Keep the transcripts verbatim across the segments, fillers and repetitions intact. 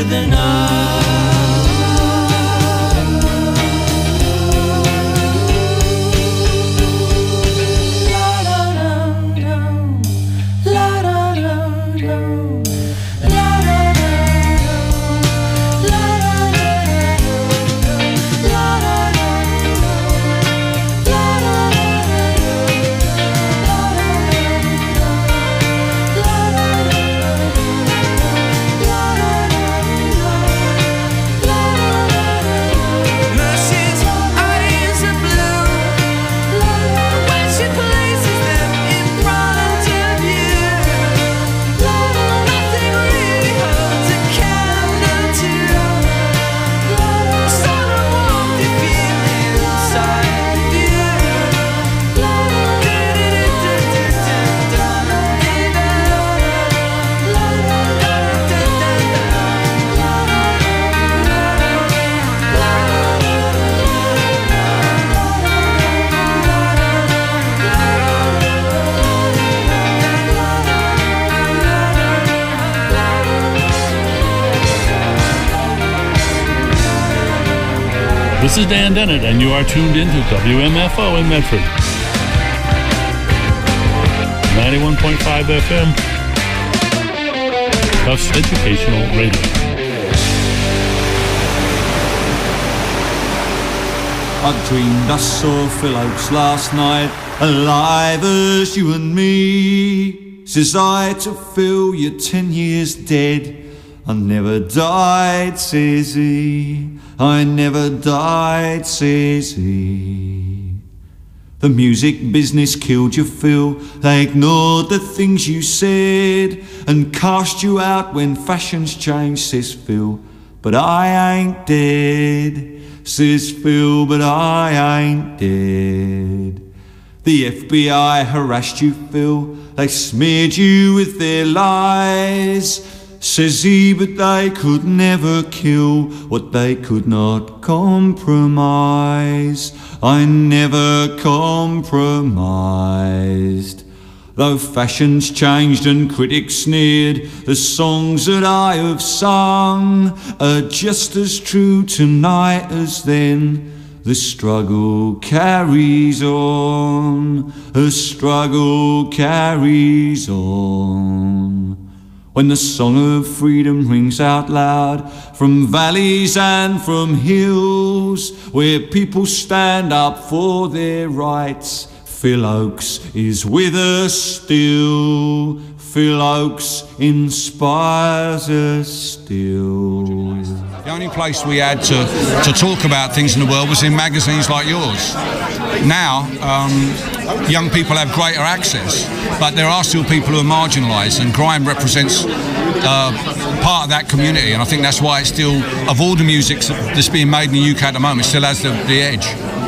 into the night. This is Dan Dennett, and you are tuned in to W M F O in Medford. ninety-one point five F M. Tufts Educational Radio. I dreamed I saw Phil Oakes last night, alive as you and me. Says I to Phil, you're ten years dead. I never died, says he. I never died, says he. The music business killed you, Phil. They ignored the things you said and cast you out when fashions changed, says Phil. But I ain't dead, says Phil, but I ain't dead. The F B I harassed you, Phil. They smeared you with their lies, says he, but they could never kill what they could not compromise. I never compromised. Though fashions changed and critics sneered, the songs that I have sung are just as true tonight as then. The struggle carries on, the struggle carries on. When the song of freedom rings out loud from valleys and from hills, where people stand up for their rights, Phil Oakes is with us still. Phil Oakes inspires us still. The only place we had to, to talk about things in the world was in magazines like yours. Now, um, young people have greater access, but there are still people who are marginalised, and grime represents uh, part of that community, and I think that's why it's still, of all the music that's being made in the U K at the moment, it still has the, the edge.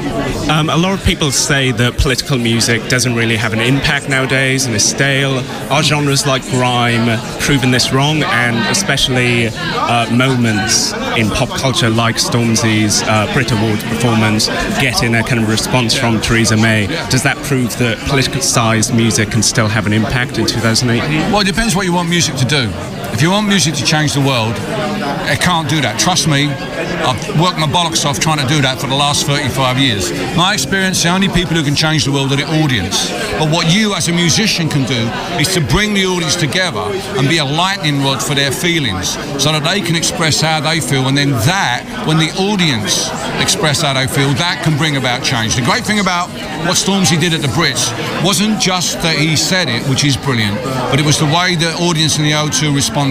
Um, a lot of people say that political music doesn't really have an impact nowadays and is stale. Are genres like grime proving this wrong, and especially uh, moments in pop culture like Stormzy's uh, Brit Awards performance getting a kind of response from Theresa May? Does that prove that politicised music can still have an impact in two thousand eighteen? Well, it depends what you want music to do. If you want music to change the world, it can't do that. Trust me, I've worked my bollocks off trying to do that for the last thirty-five years. My experience, the only people who can change the world are the audience. But what you as a musician can do is to bring the audience together and be a lightning rod for their feelings so that they can express how they feel, and then that, when the audience express how they feel, that can bring about change. The great thing about what Stormzy did at the Brits wasn't just that he said it, which is brilliant, but it was the way the audience in the O two responded.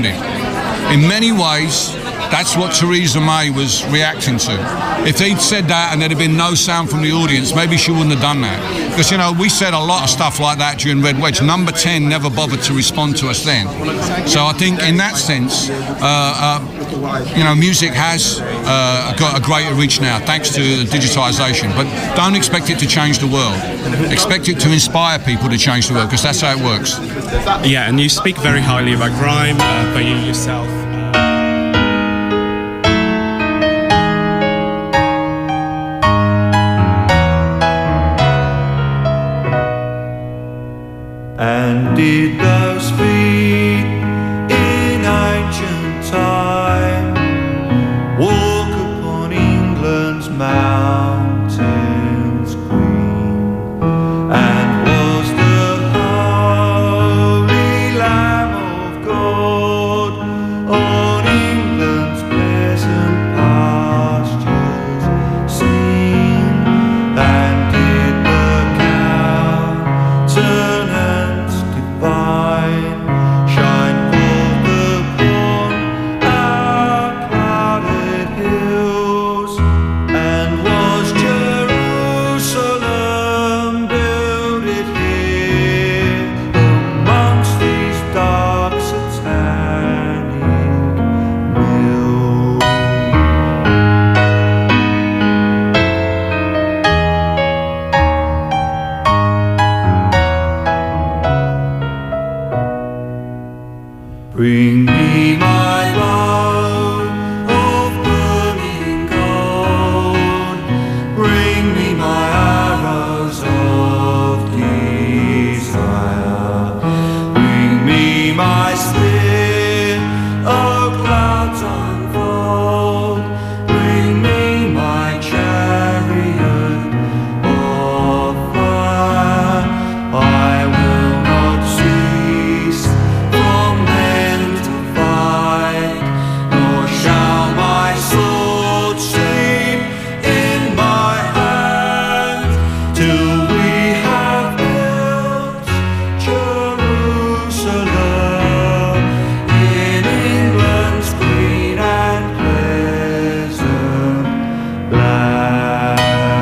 In many ways, that's what Theresa May was reacting to. If he'd said that and there'd have been no sound from the audience, maybe she wouldn't have done that. Because, you know, we said a lot of stuff like that during Red Wedge. Number ten never bothered to respond to us then. So I think in that sense, uh, uh, you know, music has uh, got a greater reach now, thanks to the digitisation. But don't expect it to change the world. Expect it to inspire people to change the world, because that's how it works. Yeah, and you speak very highly about grime, uh, but you yourself... And did those feet in ancient time Bring me my bow of burning gold. Bring me my arrows of desire. Bring me my spear, oh clouds unfold. Bring me my chariot of fire. I will not cease from then to fight, nor shall my sword sleep in my hand, till we have built Jerusalem in England's green and pleasant land.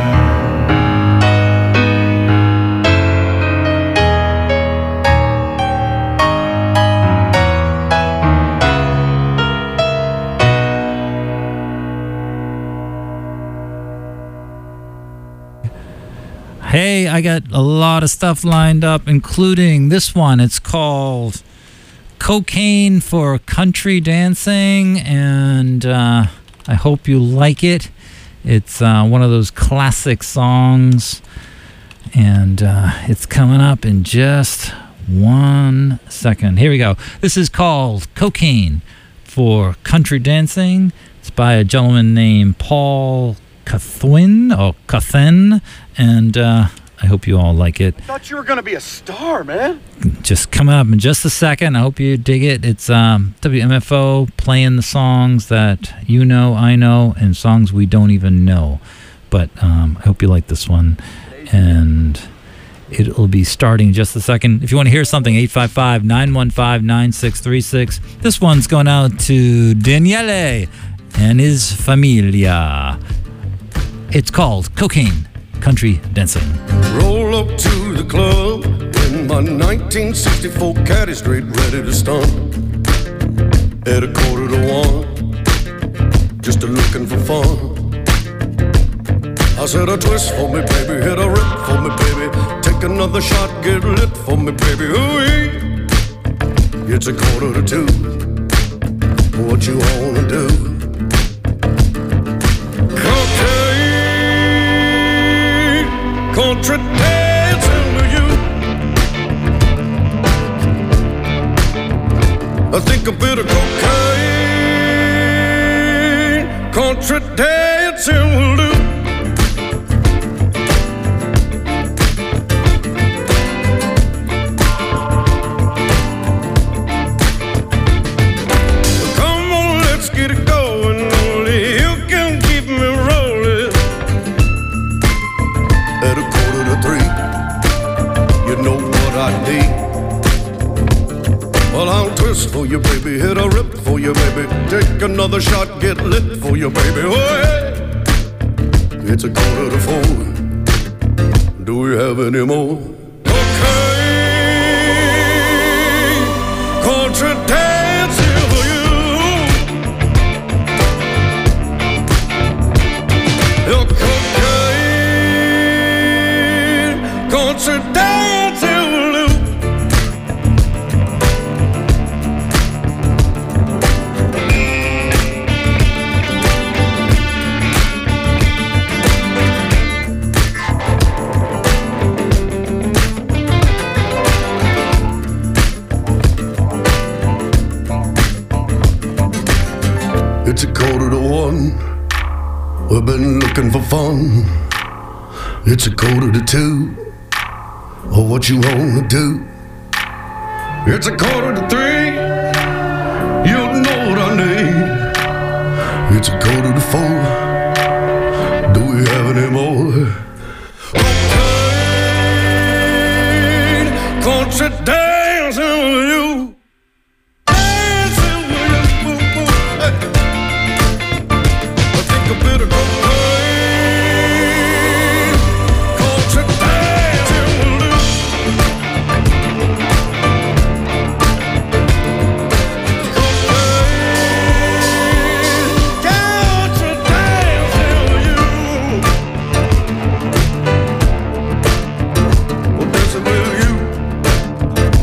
Hey, I got a lot of stuff lined up, including this one. It's called Cocaine for Country Dancing, and uh, I hope you like it. It's uh, one of those classic songs, and uh, it's coming up in just one second. Here we go. This is called Cocaine for Country Dancing. It's by a gentleman named Paul Cathwin, or Cathen, and uh, I hope you all like it. I thought you were going to be a star, man. Just coming up in just a second. I hope you dig it. It's um, W M F O playing the songs that you know, I know, and songs we don't even know. But um, I hope you like this one, and it'll be starting in just a second. If you want to hear something, eight five five, nine one five, nine six three six. This one's going out to Daniele and his familia. It's called Cocaine Country Dancing. Roll up to the club in my nineteen sixty-four Caddy Street, ready to stump at a quarter to one, just a looking for fun. I said a twist for me, baby, hit a rip for me, baby, take another shot, get lit for me, baby. Ooh-wee. It's a quarter to two, what you wanna do? Country dancing with you. I think a bit of cocaine, country dancing will do. Come on, let's get it going. Only you can keep me rolling. At a quarter to three, you know what I need. Well, I'll twist for you, baby, hit a rip for you, baby, take another shot, get lit for you, baby. Oh, yeah. It's a quarter to four. Do we have any more? Cocaine, country dancing for you. Your cocaine, country dancing will do. It's a quarter to one. We've been looking for fun. It's a quarter to two. Oh, what you wanna do? It's a quarter to three. You know what I need. It's a quarter to four. Do we have any more? Cocaine, country dancing with you. Dancing with you. Boom, boom. Hey. I think a bit of cocaine, country dancing with you. Cocaine, country dancing with you. Well, dancing with you.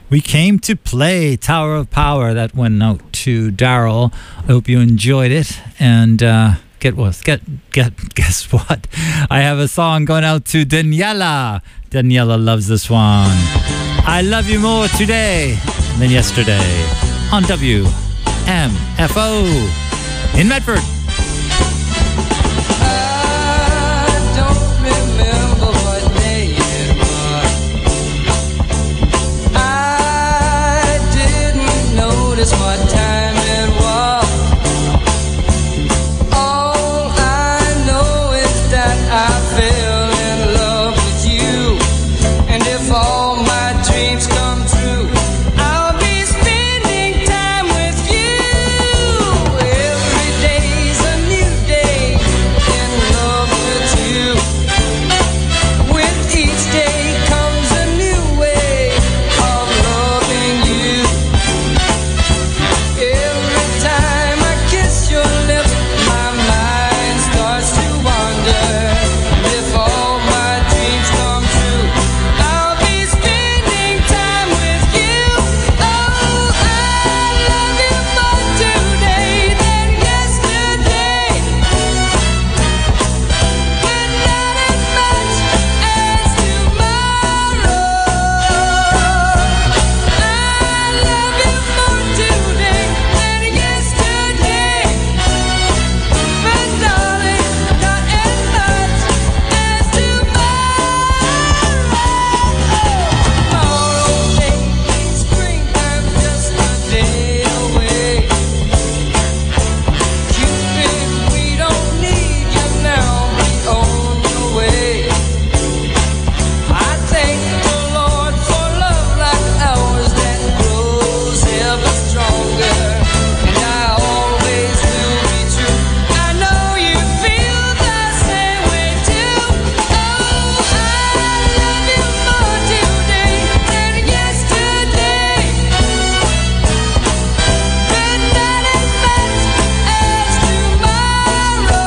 We came to play Tower of Power. That went out to Daryl. I hope you enjoyed it. And uh, get what? Get get. Guess what? I have a song going out to Daniela. Daniela loves this one. I love you more today than yesterday on W M F O in Medford. What time it was. All I know is that I fell in love with you, and if all my dreams come true, I'll be spending time with you. Every day's a new day in love with you. With each day comes a new way of loving you. Every time I kiss your lips, my mind starts to wander. If all my dreams come true, I'll be spending time with you. Oh, I love you more today than yesterday, but not as much as tomorrow. I love you more today than yesterday, but darling, not as much as tomorrow. Tomorrow may be springtime, just a day away. Cupid, we don't need you now, be on your way. I thank the Lord for love like ours that grows ever stronger, and I always will be true. I know you feel the same way too. Oh, I love you more today than yesterday, but not as much as tomorrow.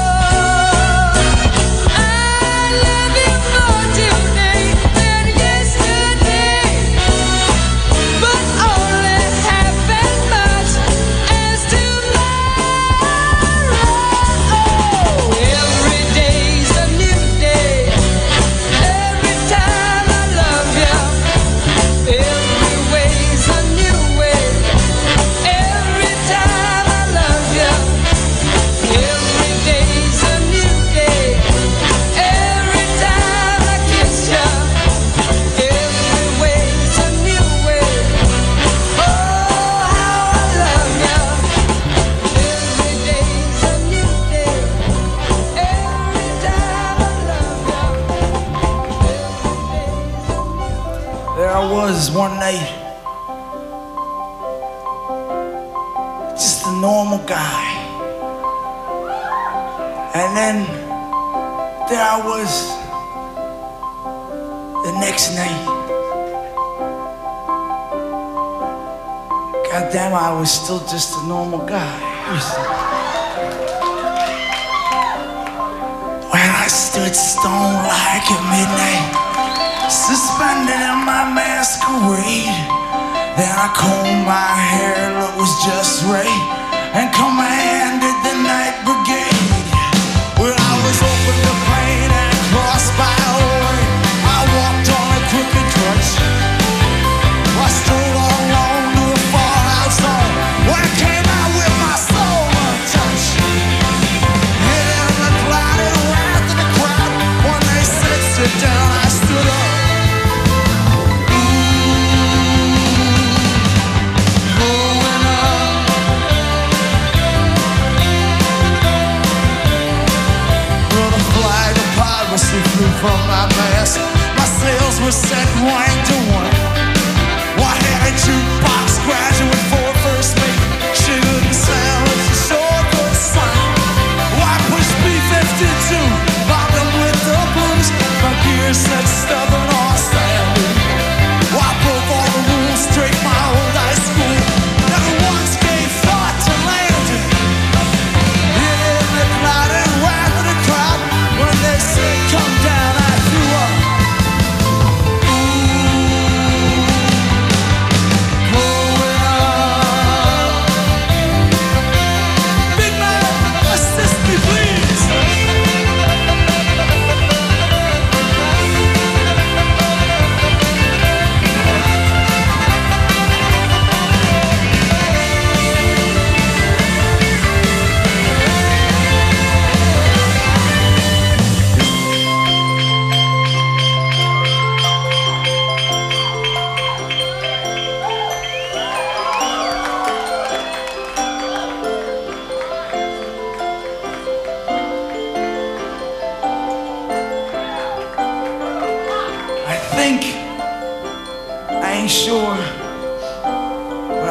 I love you more today than yesterday, but only half as much as tomorrow. Every day's a new day. Every time I love you, every way's a new way. Every time I love you, every day's a new day. Every time I kiss you, every way's a new way. Oh, how I love you. Every day's a new day. Every time I love you, every day's a new. There I was one night, just a normal guy. And then there I was the next night. God damn, I was still just a normal guy. When I stood stone like at midnight, suspended in my masquerade. Then I combed my hair, look was just right, and commanded the night brigade. Well, I was open to pain and crossed by a way. I walked on a crooked crutch. I strode on along to a far out zone, where I came out with my soul untouched. And in the clouded wrath of the crowd, when they said sit down, I stood up.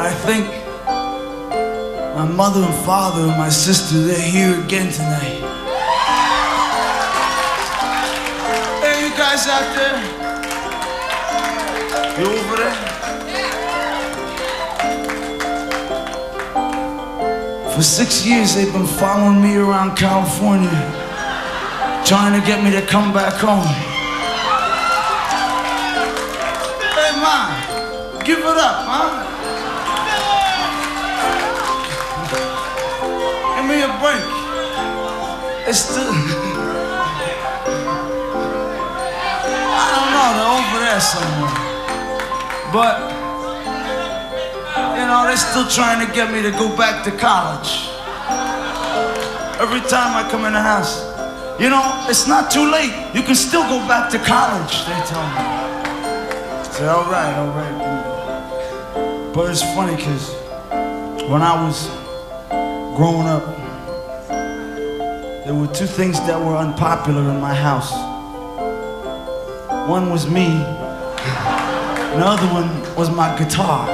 I think my mother and father and my sister, they're here again tonight. Hey, you guys out there? You over there? For six years, they've been following me around California, trying to get me to come back home. Hey, Ma, give it up, huh? Give me a break. It's still... I don't know, they're over there somewhere. But, you know, they're still trying to get me to go back to college. Every time I come in the house, you know, it's not too late. You can still go back to college, they tell me. I say, all right, all right. But it's funny, because when I was growing up, there were two things that were unpopular in my house. One was me, and the other one was my guitar.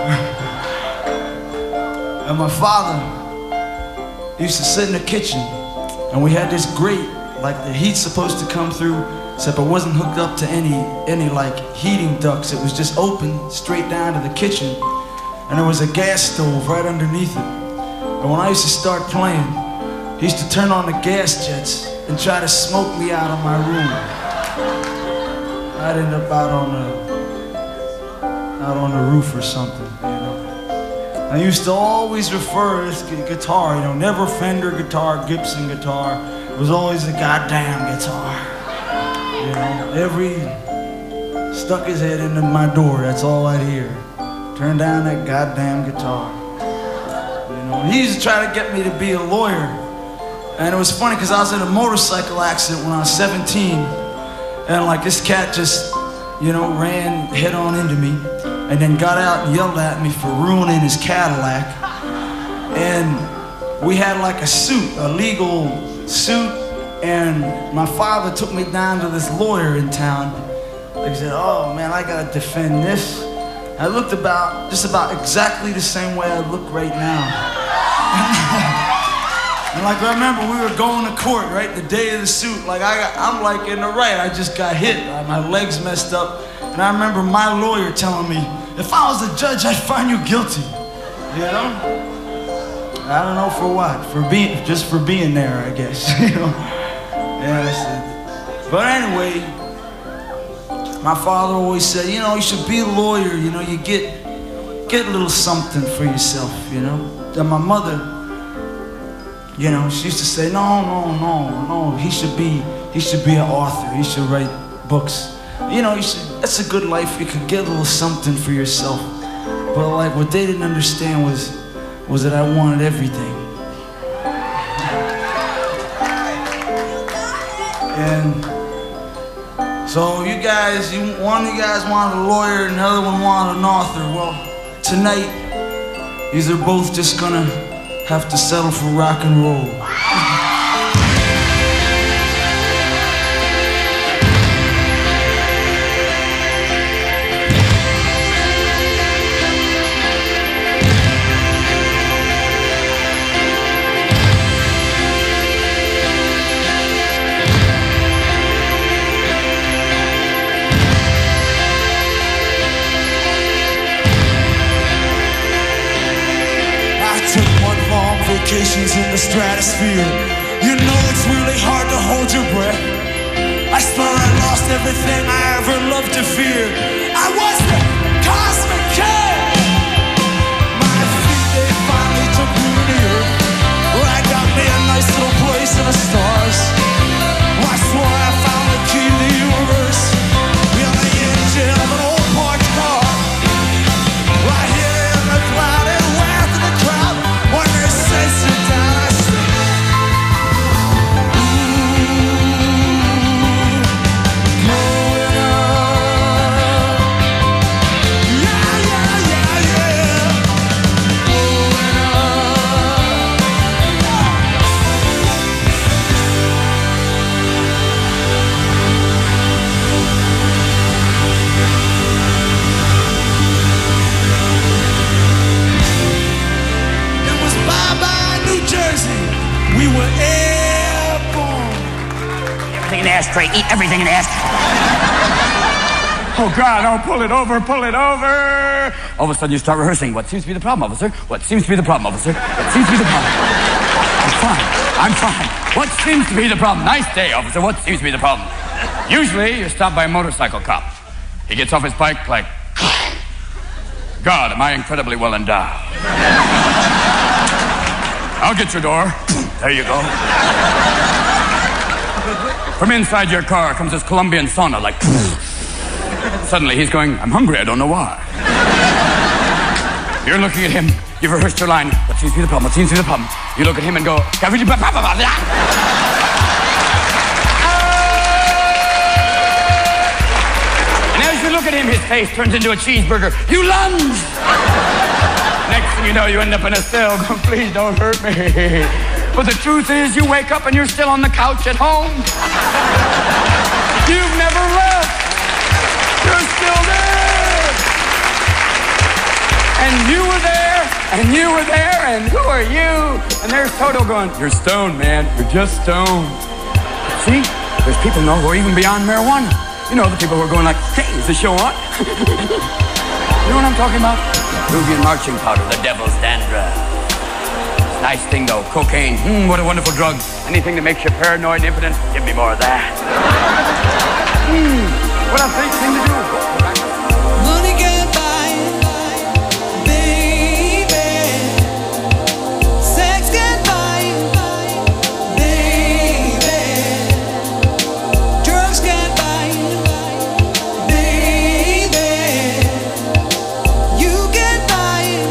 And my father used to sit in the kitchen, and we had this grate, like the heat's supposed to come through, except it wasn't hooked up to any, any like heating ducts. It was just open straight down to the kitchen, and there was a gas stove right underneath it. And when I used to start playing, he used to turn on the gas jets and try to smoke me out of my room. I'd end up out on the, out on the roof or something, you know. I used to always refer to this guitar, you know, never Fender guitar, Gibson guitar. It was always a goddamn guitar. You know, every, stuck his head into my door, that's all I'd hear. Turn down that goddamn guitar. You know, he used to try to get me to be a lawyer. And it was funny because I was in a motorcycle accident when I was seventeen. And like this cat just, you know, ran head on into me and then got out and yelled at me for ruining his Cadillac. And we had like a suit, a legal suit, and my father took me down to this lawyer in town. He said, oh man, I gotta defend this. I looked about, just about exactly the same way I look right now. And like I remember we were going to court, right, the day of the suit, like I got, I'm like in the right, I just got hit, my legs messed up. And I remember my lawyer telling me, if I was a judge, I'd find you guilty, you know? I don't know for what, for being, just for being there, I guess, you know? Yeah, I said. But anyway, my father always said, you know, you should be a lawyer, you know, you get, get a little something for yourself, you know? And my mother, you know, she used to say, no, no, no, no, he should be, he should be an author, he should write books. You know, you should, that's a good life, you could get a little something for yourself. But like, what they didn't understand was, was that I wanted everything. And so you guys, you, one of you guys wanted a lawyer and the other one wanted an author. Well, tonight, these are both just gonna have to settle for rock and roll. Vacations in the stratosphere. You know it's really hard to hold your breath. I swear I lost everything I ever loved to fear. I was the cosmic king. My feet, they finally took me to the earth, where I got me a nice little place in the stars. I swore I found the key to the universe in the engine of an old parked car. Right here in the clouded wrath of the crowd. When they say sit down, I say, ooh, going up. Yeah, ashtray, eat everything in the ashtray. Oh, God, oh, pull it over, pull it over. All of a sudden, you start rehearsing. What seems to be the problem, officer? What seems to be the problem, officer? What seems to be the problem? I'm fine. I'm fine. What seems to be the problem? Nice day, officer. What seems to be the problem? Usually, you're stopped by a motorcycle cop. He gets off his bike like, God, am I incredibly well endowed. I'll get your door. There you go. From inside your car comes this Colombian sauna like... Suddenly he's going, I'm hungry, I don't know why. You're looking at him, you've rehearsed your line. What seems to be the problem? What seems to be the problem? You look at him and go, and as you look at him, his face turns into a cheeseburger. You lunge! Next thing you know, you end up in a cell going, please don't hurt me. But the truth is, you wake up and you're still on the couch at home. You've never left. You're still there. And you were there, and you were there, and who are you? And there's Toto going, you're stoned, man. You're just stoned. See, there's people know who are even beyond marijuana. You know, the people who are going like, hey, is the show on? You know what I'm talking about? Peruvian marching powder, the devil's dandruff. Nice thing, though. Cocaine. Mm, what a wonderful drug. Anything that makes you paranoid and impotent, give me more of that. Mm, what a great thing to do. Money can't buy it, baby. Sex can't buy it, baby. Drugs can't buy it, baby. You can't buy it,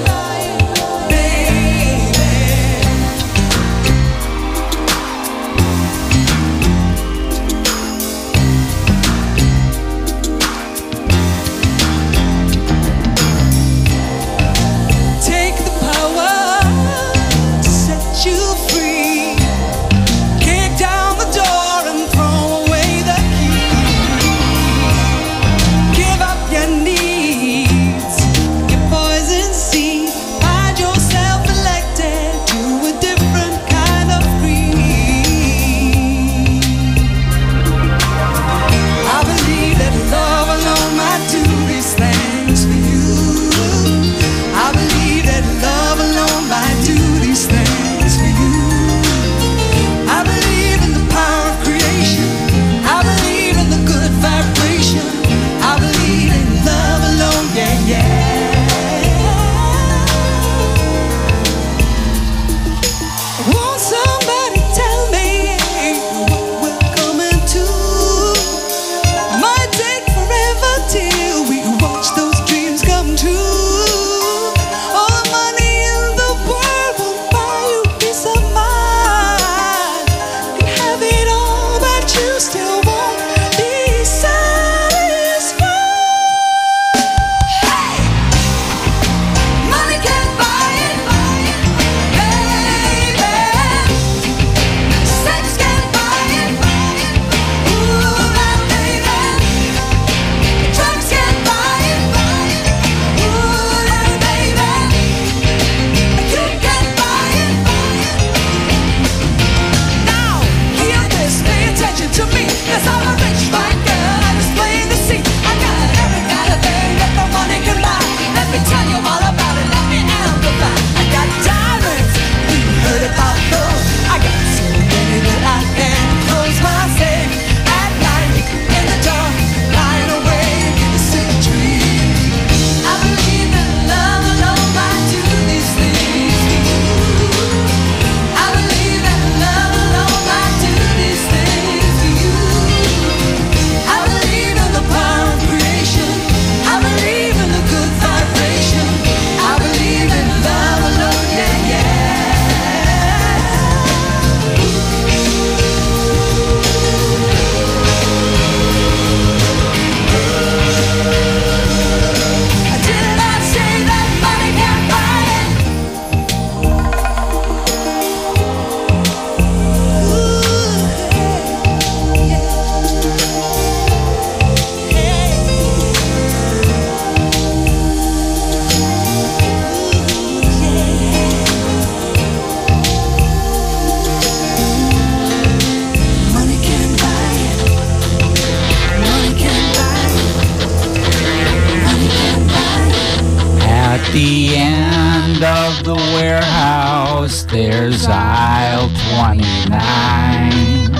end of the warehouse, there's aisle twenty-nine.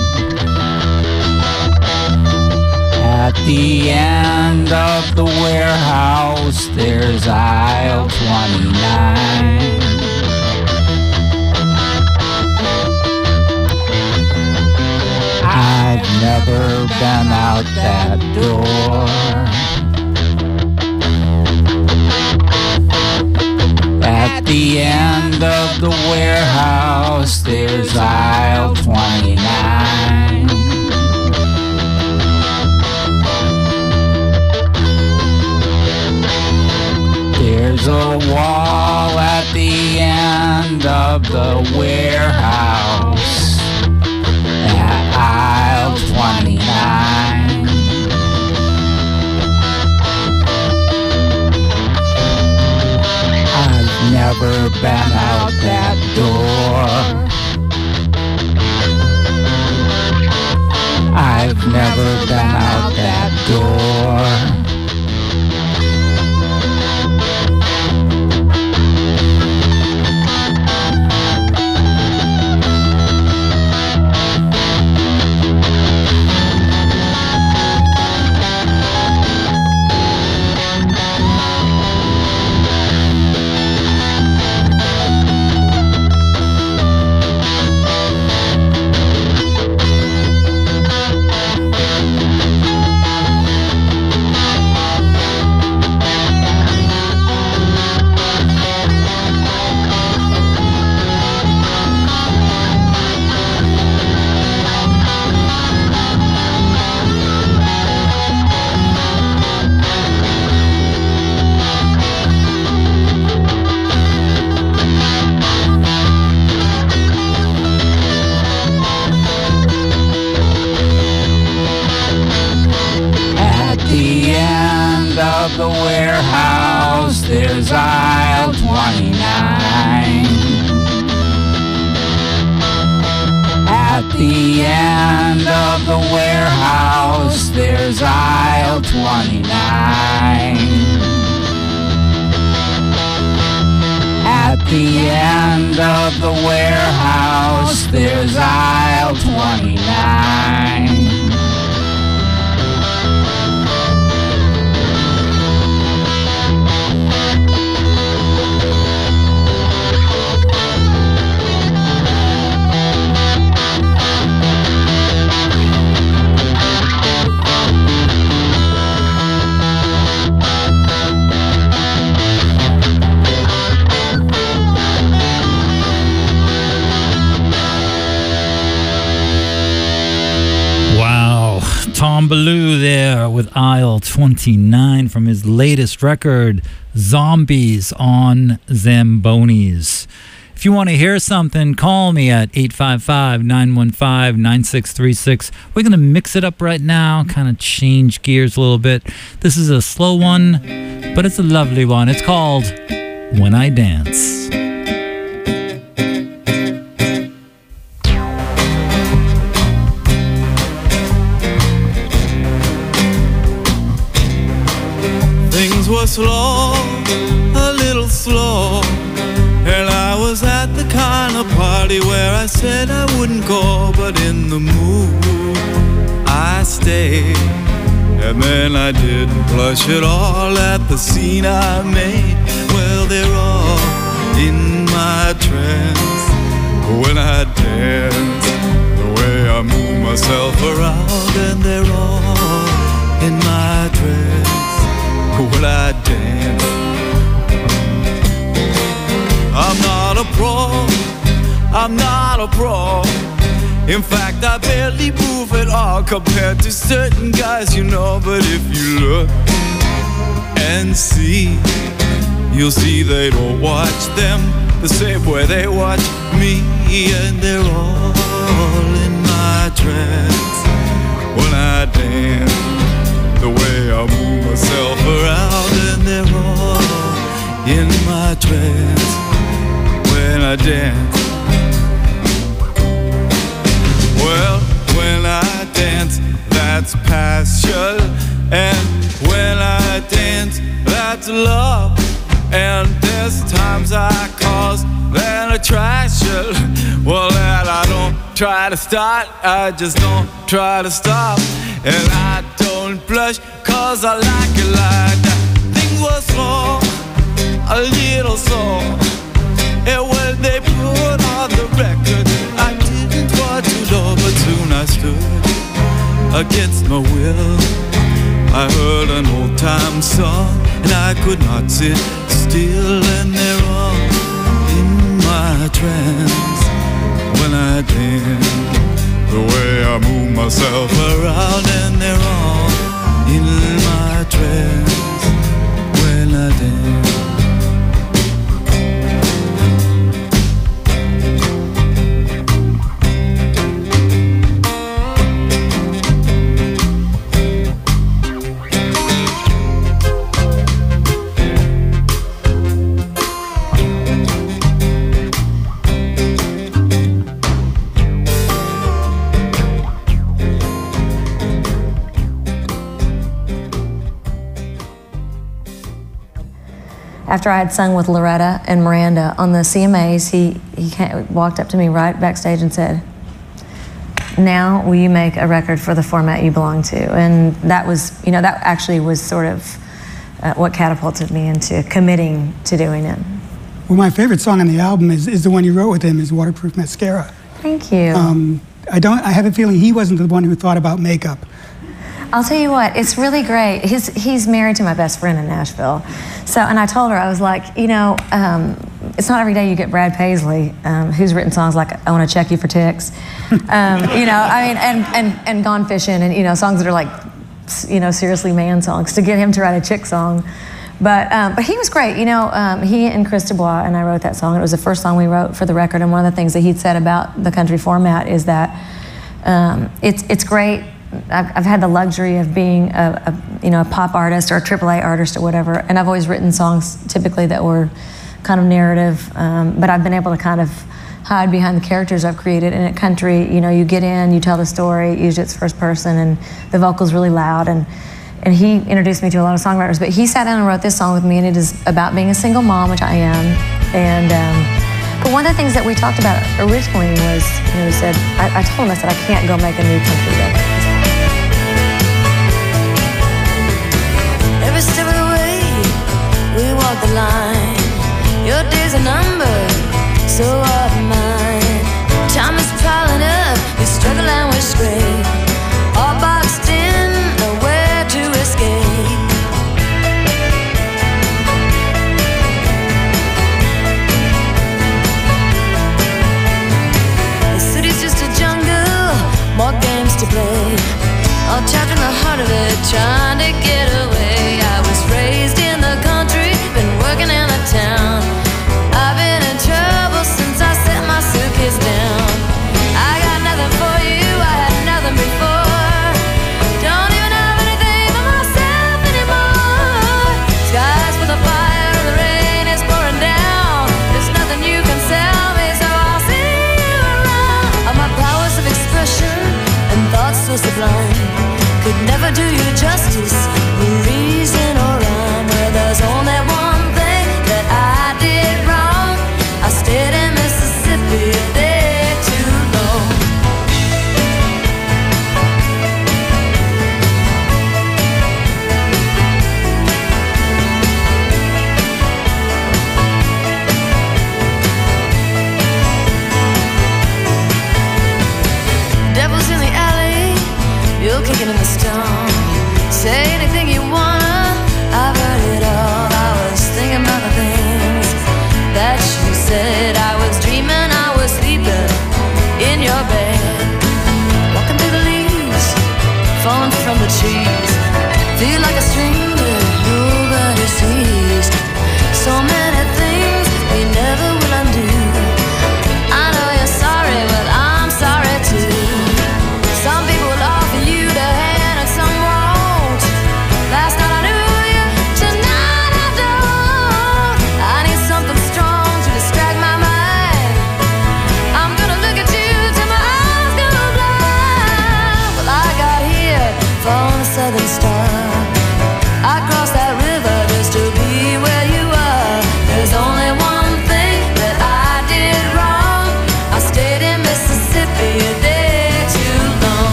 At the end of the warehouse, there's aisle twenty-nine. I've never been out that door. At the end of the warehouse, there's aisle twenty-nine. There's a wall at the end of the warehouse at aisle twenty-nine. I've never been out that door. I've never been out that door. The warehouse, there's aisle twenty-nine. At the end of the warehouse, there's aisle twenty-nine. At the end of the warehouse, there's aisle twenty-nine. Tom Ballou there with aisle twenty-nine from his latest record, Zombies on Zambonis. If you want to hear something, call me at eight five five, nine one five, nine six three six. We're going to mix it up right now, kind of change gears a little bit. This is a slow one, but it's a lovely one. It's called When I Dance. Was slow, a little slow, and I was at the kind of party where I said I wouldn't go, but in the mood I stayed. And then I didn't blush at all at the scene I made. Well, they're all in my trance when I dance, the way I move myself around, and they're all in my trance when I dance. I'm not a pro, I'm not a pro. In fact, I barely move at all compared to certain guys you know. But if you look and see, you'll see they don't watch them the same way they watch me. And they're all in my trance when I dance, the way I move myself around. And they're all in my trance when I dance. Well, when I dance, that's passion. And when I dance, that's love. And there's times I cause an attraction. Well, that I don't try to start, I just don't try to stop. And I don't blush, cause I like it like that. Things was wrong, a little song. And when they put on the record, I didn't want to know, but soon I stood against my will. I heard an old time song, and I could not sit still. And they're all in my trance when I dance, the way I move myself around. And they're all in my trance when I dance. After I had sung with Loretta and Miranda on the C M As, he, he came, walked up to me right backstage and said, "Now will you make a record for the format you belong to?" And that was, you know, that actually was sort of uh, what catapulted me into committing to doing it. Well, my favorite song on the album is, is the one you wrote with him, is Waterproof Mascara. Thank you. Um, I don't. I have a feeling he wasn't the one who thought about makeup. I'll tell you what, it's really great. His, he's married to my best friend in Nashville. So, and I told her, I was like, you know, um, it's not every day you get Brad Paisley, um, who's written songs like I Want to Check You for Ticks. Um, you know, I mean, and, and, and Gone Fishing, and, you know, songs that are like, you know, seriously man songs, to get him to write a chick song. But, um, but he was great. You know, um, he and Chris Dubois and I wrote that song. It was the first song we wrote for the record, and one of the things that he'd said about the country format is that um, it's, it's great. I've, I've had the luxury of being a, a, you know, a pop artist or a triple A artist or whatever, and I've always written songs typically that were kind of narrative, um, but I've been able to kind of hide behind the characters I've created. And at country, you know, you get in, you tell the story, usually it's first person, and the vocal's really loud, and, and he introduced me to a lot of songwriters, but he sat down and wrote this song with me, and it is about being a single mom, which I am, and um, but one of the things that we talked about originally was, you know, he said, I, I told him, I said, I can't go make a new country record. Every step of the way, we walk the line. Your days are numbered, so are mine. Time is piling up, you're struggling with scrape. All boxed in, nowhere to escape. The city's just a jungle, more games to play. All trapped in the heart of it, trying to get away. I was raised in the country, been working in the town. I've been in trouble since I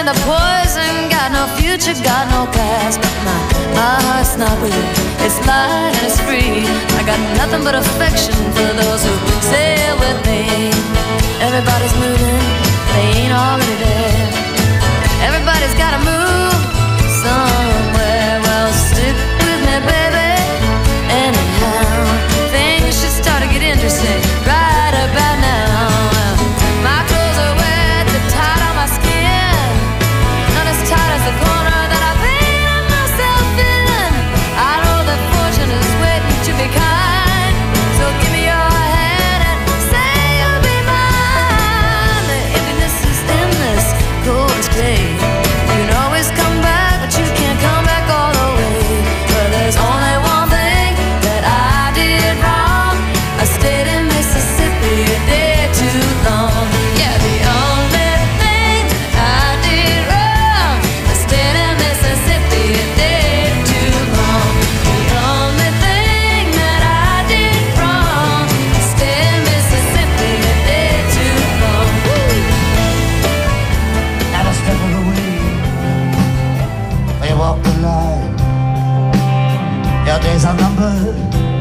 me the poison. Got no future, got no past. But my, my heart's not weak. It's light and it's free. I got nothing but affection for those who sail with me. Everybody's moving, they ain't already there. Everybody's gotta move somewhere. Well, stick with me, baby. Anyhow, things should start to get interesting right about now. My clothes are wet, they're tight on my skin. Not as tight as the corner that I painted myself in. I know that fortune is waiting to be kind. So give me your hand and say you'll be mine. The emptiness is endless, cold as clay. You can always come back, but you can't come back all the way. But there's only one thing that I did wrong. I stayed in Mississippi a day too long. Yeah, the only thing I did wrong. I stayed in Mississippi a day too long. The only thing that I did wrong. I stayed in Mississippi a day too long. Woo. Not a step of the way, we walk the line. Your days are numbered,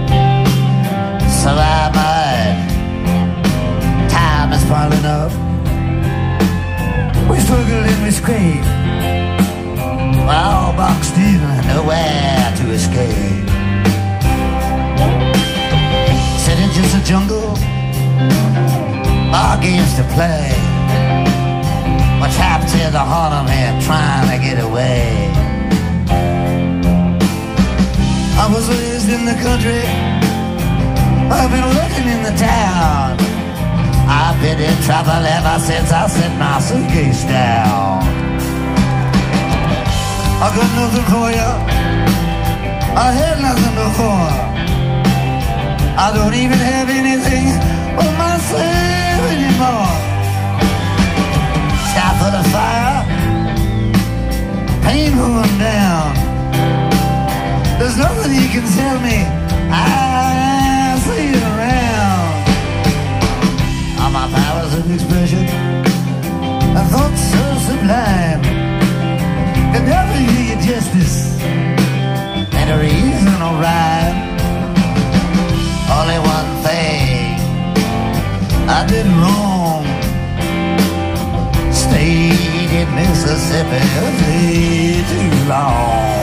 so am I. Time is piling up. We struggle and we scrape. We're all boxed in, nowhere to escape. Said it's just a jungle, our games to play. We're trapped in the heart of it, trying to get away. I was raised in the country, I've been working in the town. I've been in trouble ever since I set my suitcase down. I got nothing for you, I had nothing before. I don't even have anything for myself anymore. Stop for the fire, pain going down. There's nothing you can tell me, I'll see you around. All my powers of expression, I thought so sublime, can never do you justice, and a reason or rhyme. Only one thing I did wrong, stayed in Mississippi way too long.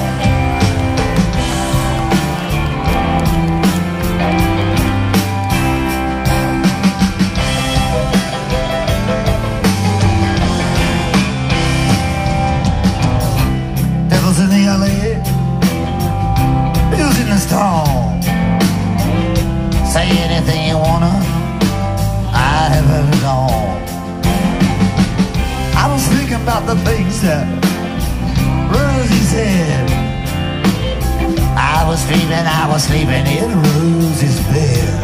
In the alley, bills in the stall. Say anything you wanna, I have heard it all. I was thinking about the things that Rosie said. I was dreaming I was sleeping in Rosie's bed.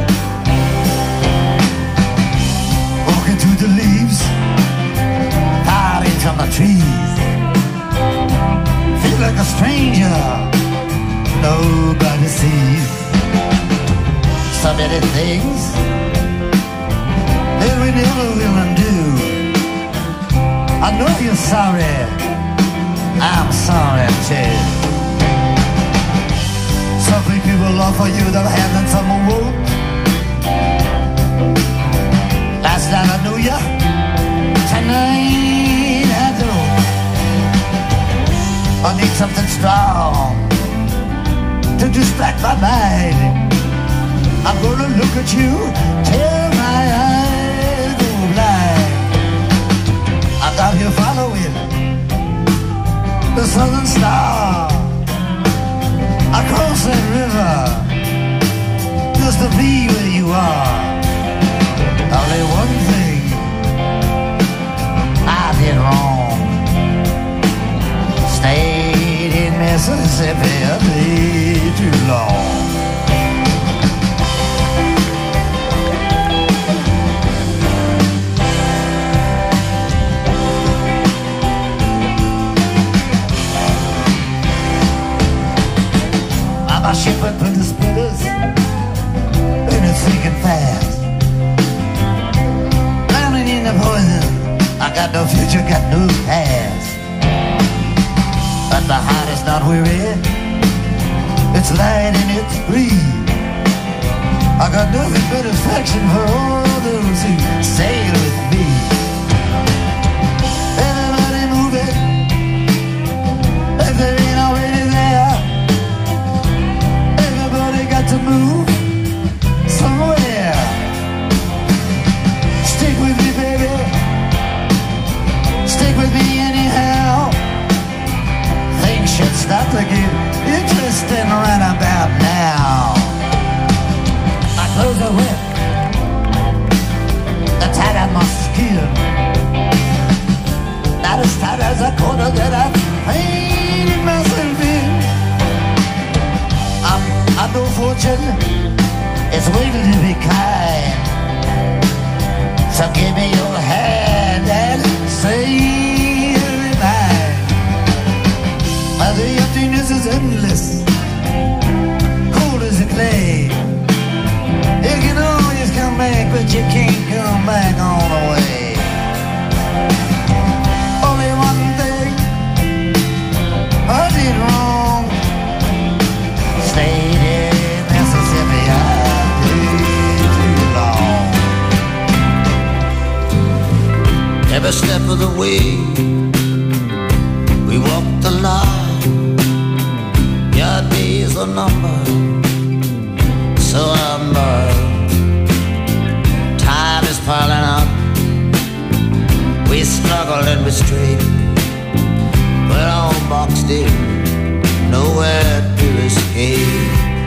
Walking through the leaves, hiding from the trees. Feel like a stranger, nobody sees. So many things that we never will undo. I know you're sorry, I'm sorry too. Some people will offer you their hand and some won't. Last night I knew ya, tonight I don't. I need something strong to distract my mind. I'm gonna look at you till my eyes go blind. I'm down here following the southern star across that river just to be where you are. Only one thing I did wrong, stayed in Mississippi a day too long. My ship went put the splitters and it's sinking fast. Drowning in the poison, I got no future, got no past. but the heart is not weary. It's light and it's free. I got nothing but affection for all those who sail with me. Everybody move it, if they ain't already there. Everybody got to move somewhere. Stick with me, baby. Stick with me anyhow. Things should start to get interesting right about now. My clothes are wet, they're tied on my skin. Not as tight as a corner that I've painted myself in. I'm, I'm no fortune, it's waiting to be kind. So give me your hand and say you're mine. The emptiness is endless, cold as a clay. You can always come back, but you can't come back all the way. Only one thing I did wrong. Stayed in Mississippi, I did too long. Every step of the way, we walked the line. Your days are numbered, so I'm burned. Time is piling up. We struggled and we strayed. We're all boxed in, nowhere to escape.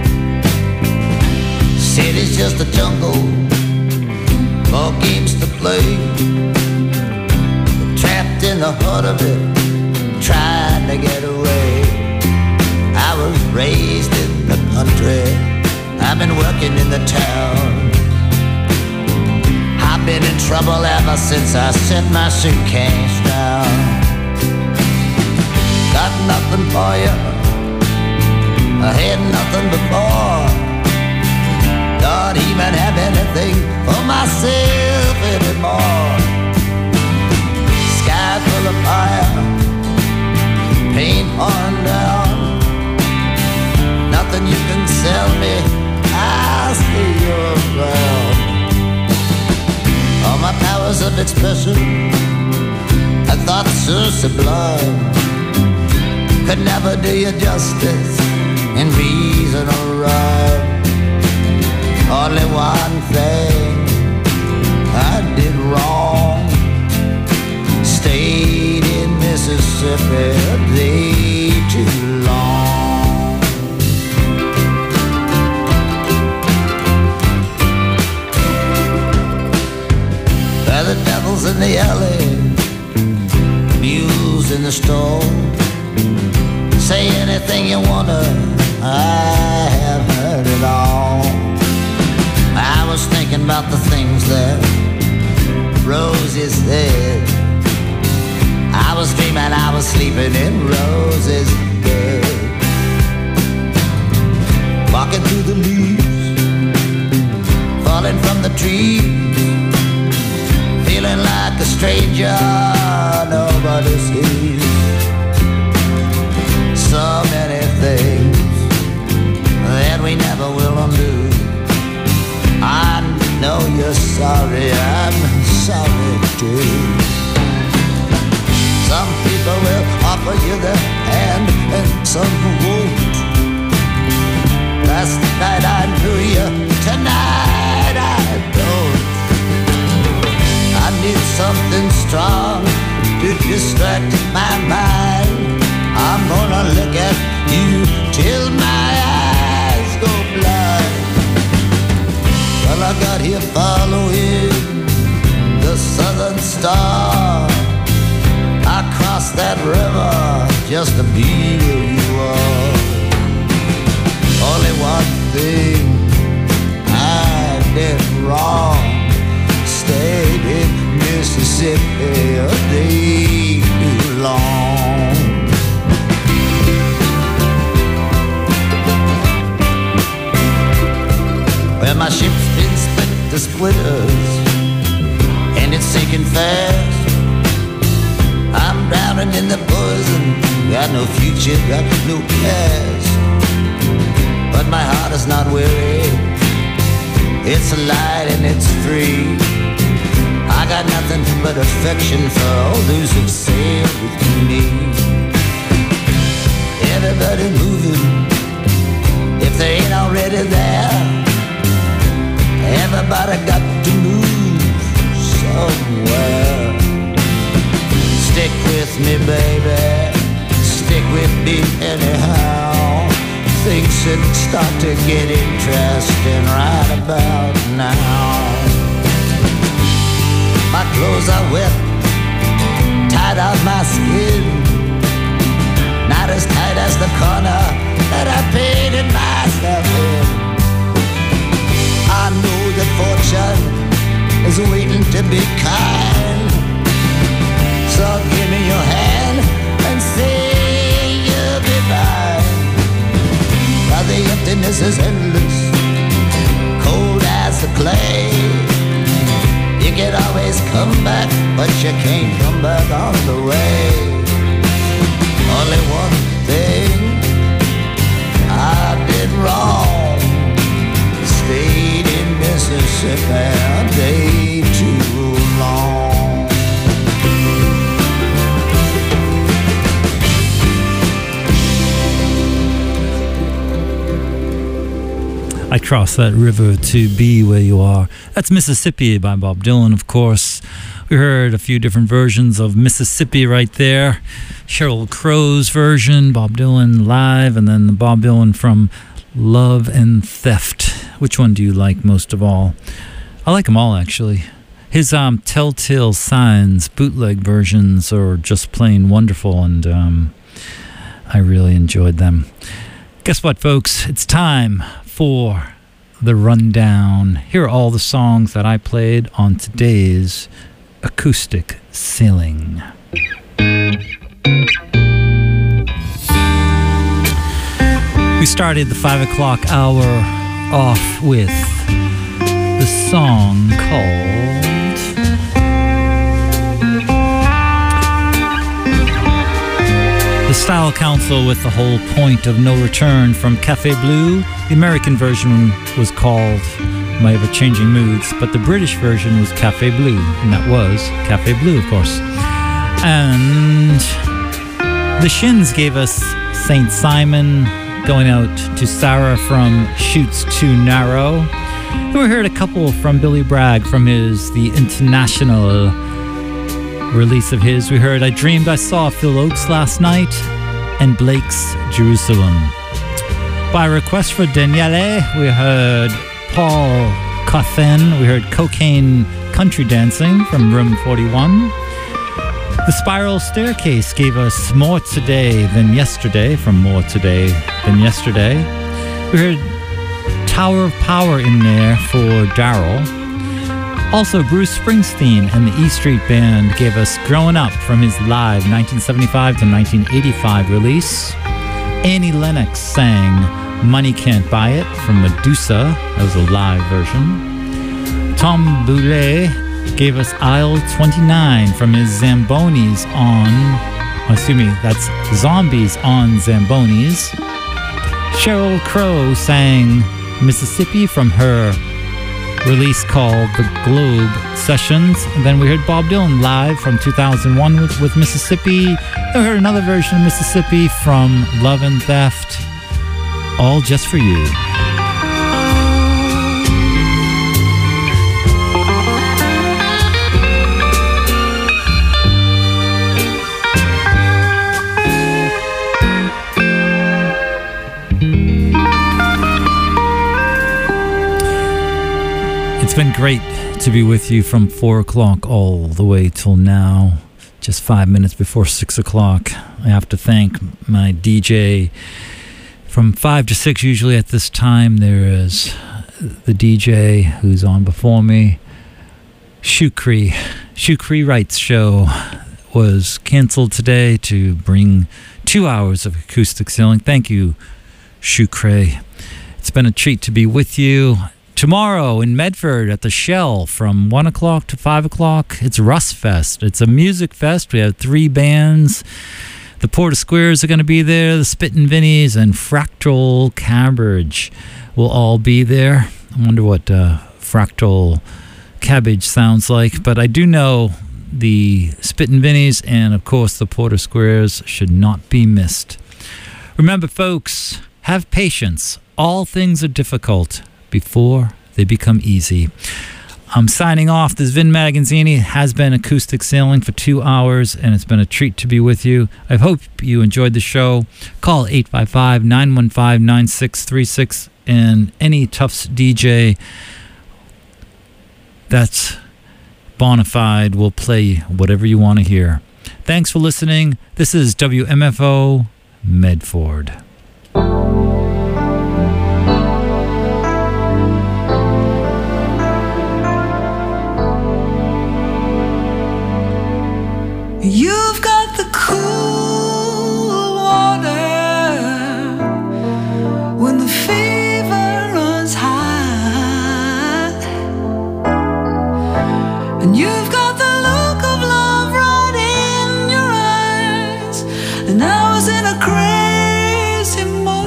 City's just a jungle, more games to play. We're trapped in the heart of it, trying to get away. I was raised in the country, I've been working in the town. I've been in trouble ever since I set my suitcase down. Got nothing for you, I had nothing before. Don't even have anything for myself anymore. Sky full of fire, paint pouring down. Nothing you can sell me, I'll stay around. All my powers of expression, I thought so sublime, could never do you justice in reason or rhyme. Only one thing I did wrong, stayed in Mississippi a day too long. The devil's in the alley, mules in the store. Say anything you wanna, I have heard it all. I was thinking about the things that Rosie said. I was dreaming I was sleeping in Rosie's bed. Walking through the leaves, falling from the trees, feeling like a stranger nobody sees. So many things that we never will undo. I know you're sorry, I'm sorry too. Some people will offer you their hand and some won't. Last night I knew you, tonight I don't. I need something strong to distract my mind. I'm gonna look at you till my eyes go blind. Well, I got here following the southern star. I crossed that river just to be where you are. Only one thing I did wrong, stayed in Mississippi a day too long. Well, my ship's been split to splitters, and it's sinking fast. I'm drowning in the poison got no future, got no past. But my heart is not weary, it's light and it's free. I got nothing but affection for all those who've sailed with me. Everybody moving, if they ain't already there. Everybody got to move somewhere. Stick with me, baby, stick with me anyhow. Things should start to get interesting right about now. My clothes are wet, tied on my skin, not as tight as the corner that I painted myself in. I know that fortune is waiting to be kind, so give me your hand and say you'll be mine. Now the emptiness is endless, cold as the clay. You can always come back, but you can't come back on the way. Only one thing I did wrong, stayed in Mississippi a day too long. I crossed that river to be where you are. That's Mississippi by Bob Dylan, of course. We heard a few different versions of Mississippi right there. Sheryl Crow's version, Bob Dylan live, and then the Bob Dylan from Love and Theft. Which one do you like most of all? I like them all, actually. His um, Telltale Signs bootleg versions are just plain wonderful, and um, I really enjoyed them. Guess what, folks? It's time for the rundown. Here are all the songs that I played on today's Acoustic Sailing. We started the five o'clock hour off with the song called The Style Council with the Whole Point of No Return from Cafe Blue. The American version was called My Ever-Changing Moods, but the British version was Cafe Blue, and that was Cafe Blue, of course. And the Shins gave us Saint Simon, going out to Sarah from Shoots Too Narrow. And we heard a couple from Billy Bragg from his The International release of his. We heard I Dreamed I Saw Phil Oakes Last Night and Blake's Jerusalem. By request for Daniele, we heard Paul Cawthon. We heard Cocaine Country Dancing from Room forty-one. The Spiral Staircase gave us More Today Than Yesterday from More Today Than Yesterday. We heard Tower of Power in there for Daryl. Also, Bruce Springsteen and the E Street Band gave us Growing Up from his live nineteen seventy-five to nineteen eighty-five release. Annie Lennox sang Money Can't Buy It from Medusa. That was a live version. Tom Boulay gave us Aisle twenty-nine from his Zambonis on... Oh, excuse me, that's Zombies on Zambonis. Sheryl Crow sang Mississippi from her release called The Globe Sessions. And then we heard Bob Dylan live from two thousand one with, with Mississippi. Then we heard another version of Mississippi from Love and Theft. All just for you. It's been great to be with you from four o'clock all the way till now, just five minutes before six o'clock. I have to thank my D J from five to six. Usually at this time there is the D J who's on before me, Shukri. Shukri Wright's show was canceled today to bring two hours of acoustic sailing. Thank you, Shukri. It's been a treat to be with you. Tomorrow in Medford at the Shell from one o'clock to five o'clock, it's Rust Fest. It's a music fest. We have three bands The Porter Squares are going to be there. The Spittin' Vinnies and Fractal Cabbage will all be there. I wonder what uh, Fractal Cabbage sounds like, but I do know the Spittin' Vinnies and, of course, the Porter Squares should not be missed. Remember, folks, have patience. All things are difficult before they become easy. I'm signing off. This is Vin Magazzini. It has been acoustic sailing for two hours, and it's been a treat to be with you. I hope you enjoyed the show. Call eight five five, nine one five, nine six three six, and any Tufts D J that's bona fide will play whatever you want to hear. Thanks for listening. This is W M F O Medford. You've got the cool water when the fever runs high, and you've got the look of love right in your eyes, and I was in a crazy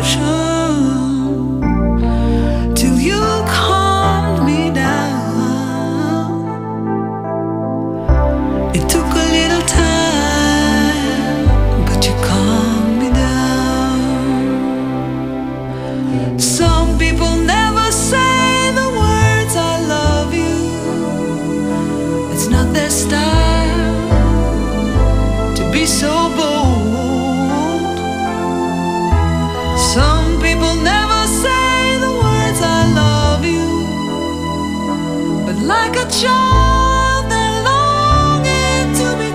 motion till you calmed me down. It took a little time, but you calmed me down. Some people never say the words I love you. It's not their style to be so bold. Some people never say the words I love you, but like a child they're longing to be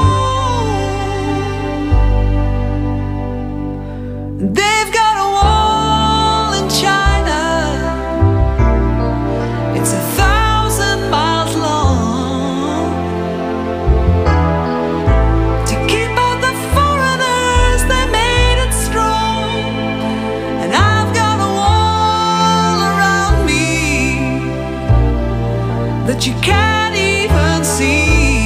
told. They've got a wall in China, it's a thousand miles long, to keep out the foreigners. They made it strong, and I've got a wall around me that you can't even see.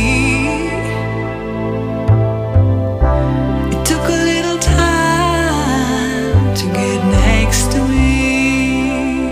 It took a little time to get next to me.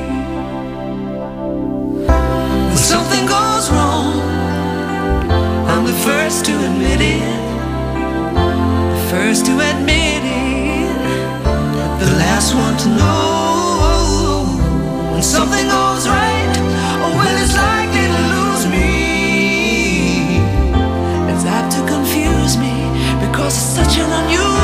When something goes wrong, I'm the first to admit it, the first to admit it, the last one to know. When something goes right, oh well, it's likely to lose me. It's apt to confuse me because it's such an unusual